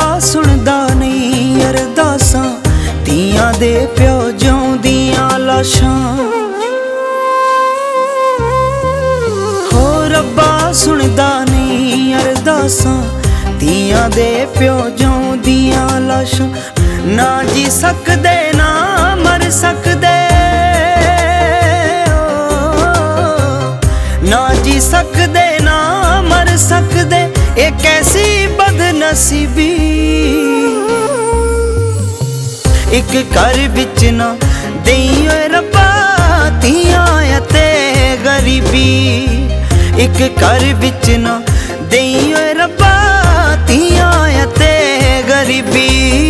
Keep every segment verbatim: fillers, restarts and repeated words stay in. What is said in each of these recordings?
सुनदा नहीं अरदासां धीआं दे प्यो जिउंदियां लाशां। हो रब्बा सुनदा नहीं अरदासां धीआं दे प्यो जिउंदियां लाशां। ना जी सकदे ना मर सकदे, ना जी सकदे ना मर सकदे, ए कैसी बदनसीबी। एक घर विच ना देई ओए रब्बा धीआं ते गरीबी। एक घर विच ना देई ओए रब्बा धीआं ते गरीबी।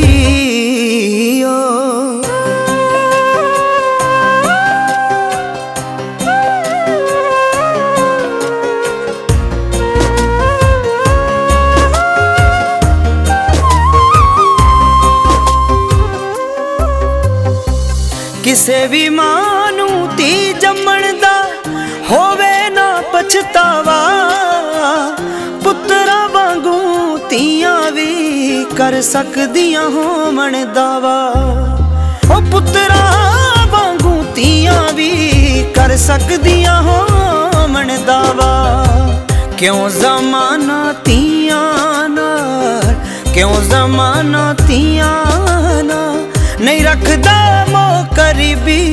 किसे भी मां नूं धी जम्मण दा होवे ना पछतावा, पुत्तरा वांगू धीआं भी कर सकदियां होवण दावा। ओ पुत्तरा वांगू धीआं भी कर सकदियां होवण दावा। क्यों ज़माना धीआं नाल, क्यों ज़माना धीआं नाल नहीं रखदा करीबी।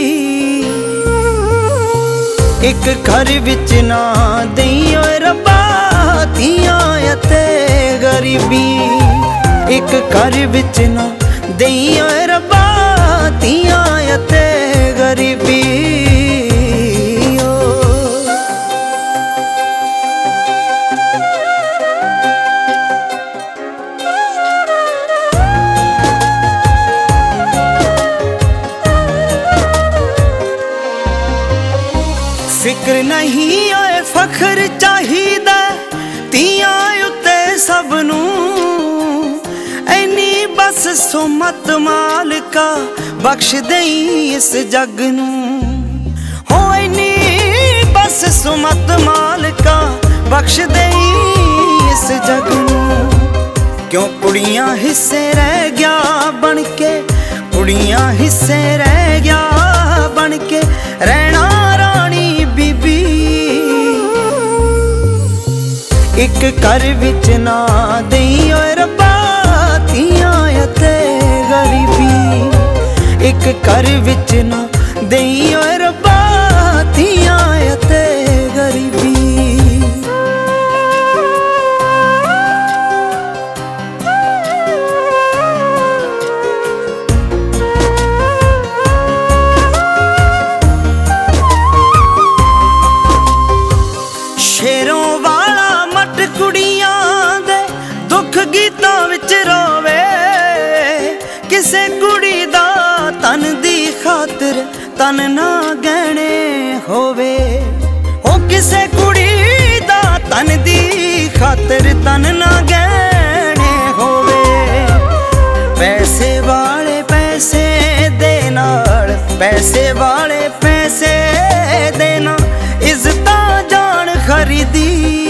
एक घर विच ना देई ओए रब्बा धीआं ते गरीबी। एक घर विच ना देई ओए रब्बा धीआं ते गरीबी। फिक्र नहीं ओए फखर चाहिदा धीआं उत्ते सबनू। ऐनी बस सुमत मालिका बख्श देई इस जग नू। हो ऐनी बस सुमत मालिका बख्श देई इस जग नू। क्यों कुड़ियां हिस्से रह गया बन के, कुड़ियां हिस्से रह गया बन के रहना रानी बीबी। एक घर विच ना देई ओए रब्बा धीआं ते गरीबी। एक घर विच ना देई ओए रब्बा धीआं ते गरीबी। शेरों वाला मट कुड़ियां दे दुख गीतां विच रोवे। किसे कुड़ी दा तन दी खातिर तन ना गहने होवे। हो किसे कुड़ी दा तन दी खातिर तन ना गहने होवे। पैसे वाले पैसे दे नाल, पैसे वाले पैसे दे नाल इज्जतां जान खरीदी।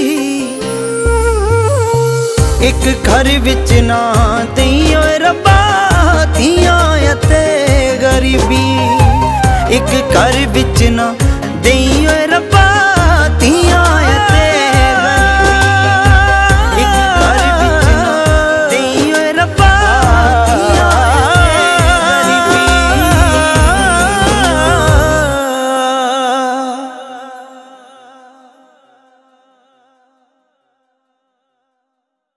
एक घर विच ना देई ओए रब्बा धीआं ते गरीबी। एक घर विच ना देई ओए रब्बा